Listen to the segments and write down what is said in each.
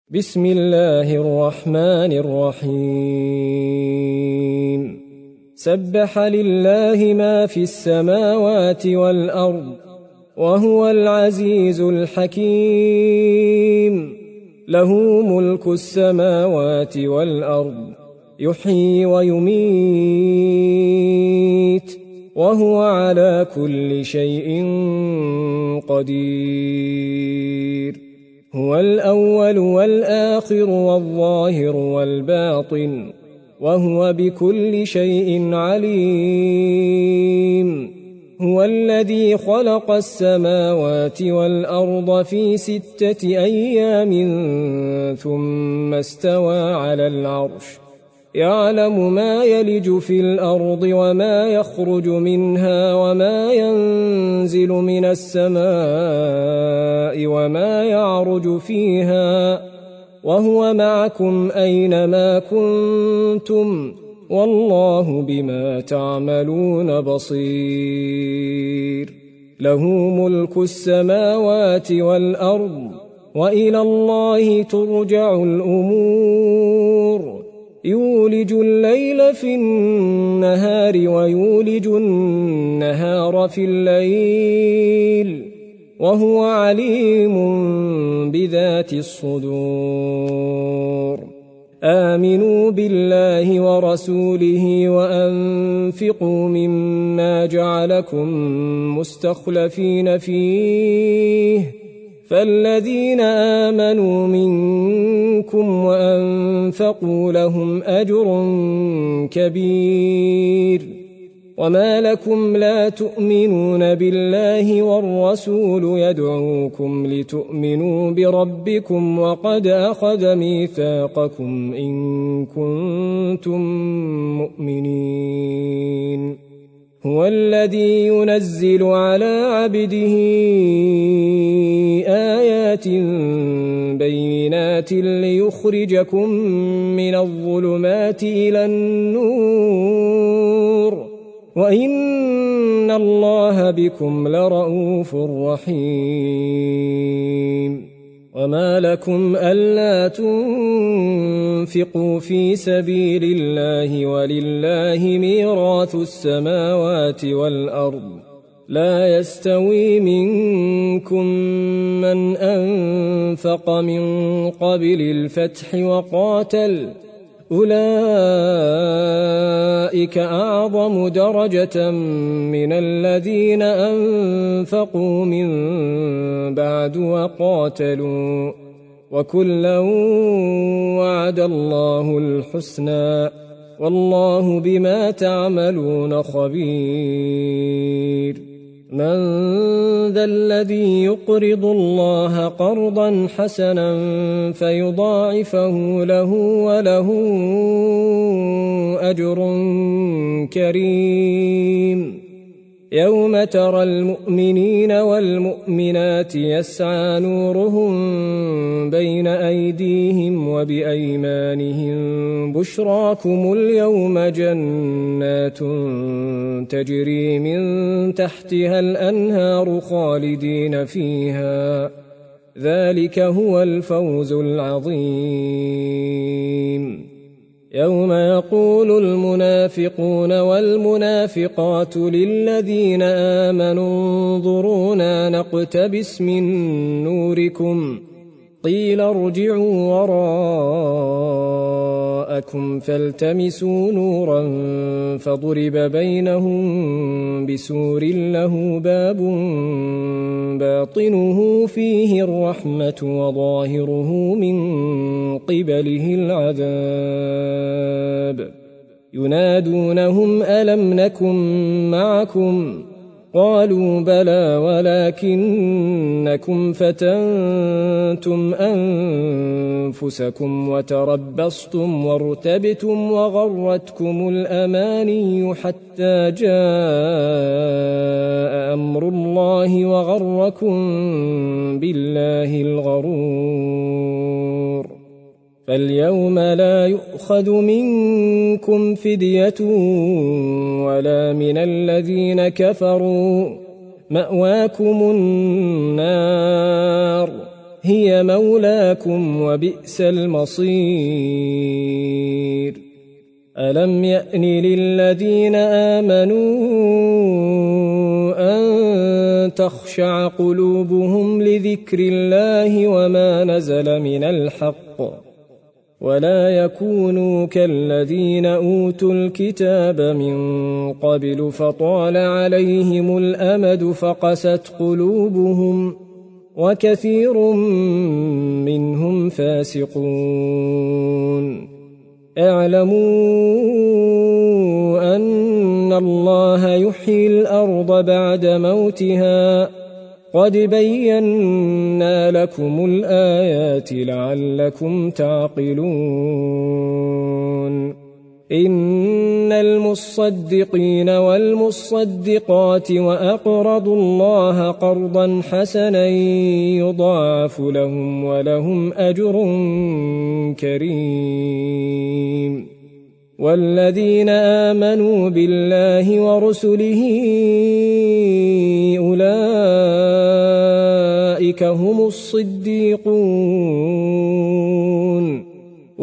بسم الله الرحمن الرحيم سبح لله ما في السماوات والأرض وهو العزيز الحكيم له ملك السماوات والأرض يحيي ويميت وهو على كل شيء قدير هو الأول والآخر والظاهر والباطن وهو بكل شيء عليم هو الذي خلق السماوات والأرض في 6 أيام ثم استوى على العرش يعلم ما يلج في الأرض وما يخرج منها وما ينزل من السماء وما يعرج فيها وهو معكم أينما كنتم والله بما تعملون بصير له ملك السماوات والأرض وإلى الله ترجع الأمور يولج الليل في النهار ويولج النهار في الليل وهو عليم بذات الصدور آمنوا بالله ورسوله وأنفقوا مما جعلكم مستخلفين فيه فالذين آمنوا منكم وأنفقوا لهم أجر كبير وما لكم لا تؤمنون بالله والرسول يدعوكم لتؤمنوا بربكم وقد أخذ ميثاقكم إن كنتم مؤمنين هو الذي ينزل على عبده آيات بينات ليخرجكم من الظلمات إلى النور وإن الله بكم لرءوف رحيم وما لكم ألا تنفقوا في سبيل الله ولله ميراث السماوات والأرض لا يستوي منكم من أنفق من قبل الفتح وقاتل أولئك أعظم درجة من الذين أنفقوا من بعد وقاتلوا وكلا وعد الله الحسنى والله بما تعملون خبير من ذا الذي يقرض الله قرضا حسنا فيضاعفه له وله أجر كريم يوم ترى المؤمنين والمؤمنات يسعى نورهم بين أيديهم وبأيمانهم بشراكم اليوم جنات تجري من تحتها الأنهار خالدين فيها ذلك هو الفوز العظيم يوم يقول المنافقون والمنافقات للذين آمنوا انظرونا نقتبس من نوركم قيل ارجعوا وراءكم فالتمسوا نورا فضرب بينهم بسور له باب باطنه فيه الرحمة وظاهره من قبله العذاب ينادونهم ألم نكن معكم قالوا بلى ولكنكم فتنتم أنفسكم وتربصتم وارتبتم وغرتكم الأماني حتى جاء أمر الله وغركم بالله الغرور فاليوم لا يؤخذ منكم فدية ولا من الذين كفروا مأواكم النار هي مولاكم وبئس المصير. ألم يأن للذين آمنوا أن تخشع قلوبهم لذكر الله وما نزل من الحق ولا يكونوا كالذين أوتوا الكتاب من قبل فطال عليهم الأمد فقست قلوبهم وكثير منهم فاسقون. اعلموا أن الله يحيي الأرض بعد موتها قد بينا لكم الآيات لعلكم تعقلون. إن المصدقين والمصدقات وأقرضوا الله قرضا حسنا يضاعف لهم ولهم أجر كريم. والذين آمنوا بالله ورسله أولئك هم الصديقون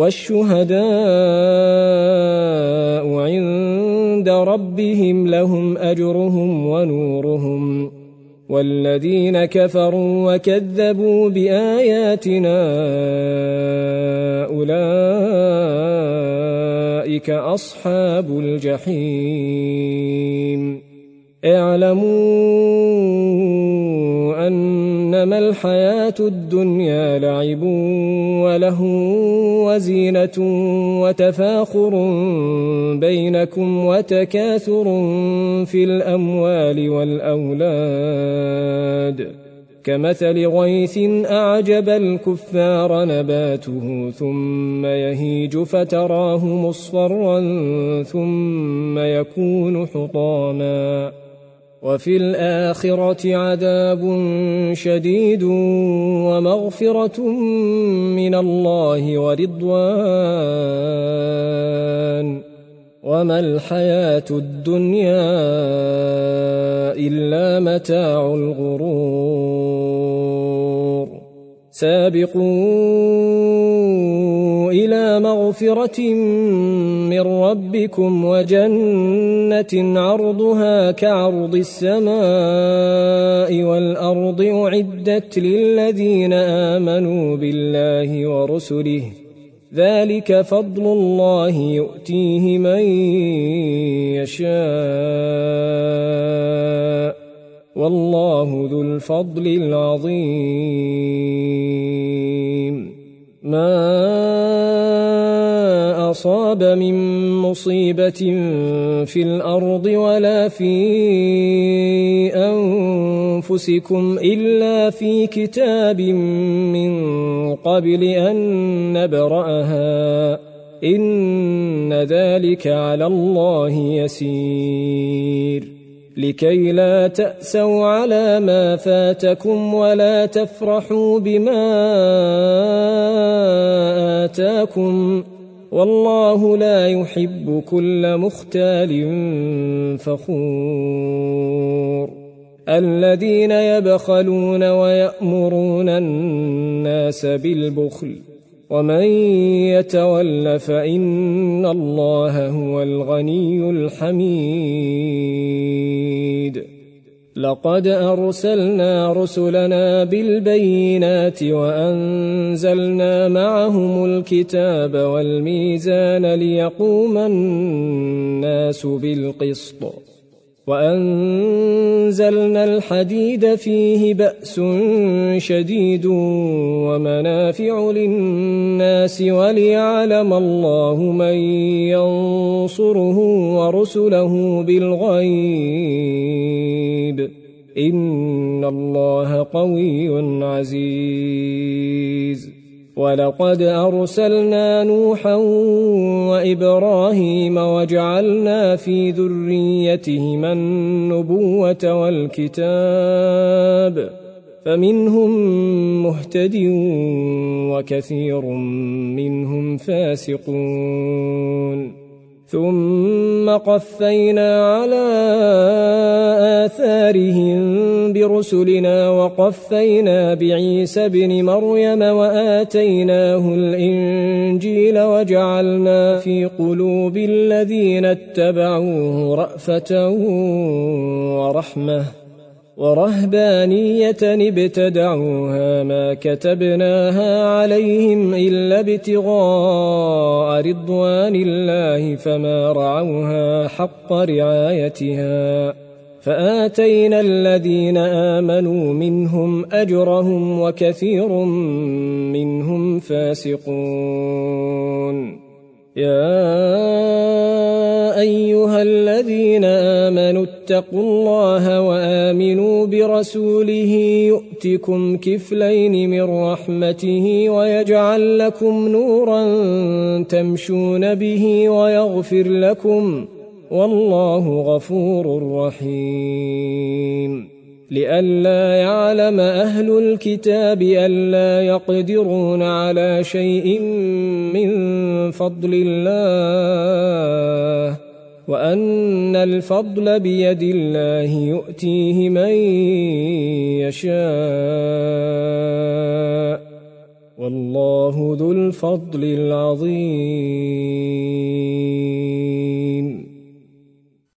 والشهداء عند ربهم لهم أجرهم ونورهم. والذين كفروا وكذبوا بآياتنا أولئك أصحاب الجحيم. اعلموا أنما الحياة الدنيا لعب ولهو وزينة وتفاخر بينكم وتكاثر في الأموال والأولاد كمثل غيث أعجب الكفار نباته ثم يهيج فتراه مصفرا ثم يكون حطاما وفي الآخرة عذاب شديد ومغفرة من الله ورضوان وما الحياة الدنيا إلا متاع الغرور. سابقوا إلى مغفرة من ربكم وجنة عرضها كعرض السماء والأرض أعدت للذين آمنوا بالله ورسله ذلك فضل الله يؤتيه من يشاء والله ذو الفضل العظيم. ما أصاب من مصيبة في الأرض ولا في أنفسكم إلا في كتاب من قبل أن نبرأها إن ذلك على الله يسير. لكي لا تأسوا على ما فاتكم ولا تفرحوا بما آتاكم والله لا يحب كل مختال فخور. الذين يبخلون ويأمرون الناس بالبخل ومن يتول فإن الله هو الغني الحميد. لقد أرسلنا رسلنا بالبينات وأنزلنا معهم الكتاب والميزان ليقوم الناس بالقسط وأنزلنا الحديد فيه بأس شديد ومنافع للناس وليعلم الله من ينصره ورسله بالغيب إن الله قوي عزيز. ولقد أرسلنا نوحا وإبراهيم وجعلنا في ذريتهما النبوة والكتاب فمنهم مهتد وكثير منهم فاسقون. ثم قفينا على آثارهم برسلنا وقفينا بعيسى بن مريم وآتيناه الإنجيل وجعلنا في قلوب الذين اتبعوه رأفة ورحمة ورهبانية ابتدعوها ما كتبناها عليهم إلا ابتغاء رضوان الله فما رعوها حق رعايتها فآتينا الذين آمنوا منهم أجرهم وكثير منهم فاسقون. يا أيها الذين آمنوا اتقوا الله وآمنوا برسوله يؤتكم كفلين من رحمته ويجعل لكم نورا تمشون به ويغفر لكم والله غفور رحيم. لئلا يعلم أهل الكتاب ألا يقدرون على شيء من فضل الله وأن الفضل بيد الله يؤتيه من يشاء والله ذو الفضل العظيم.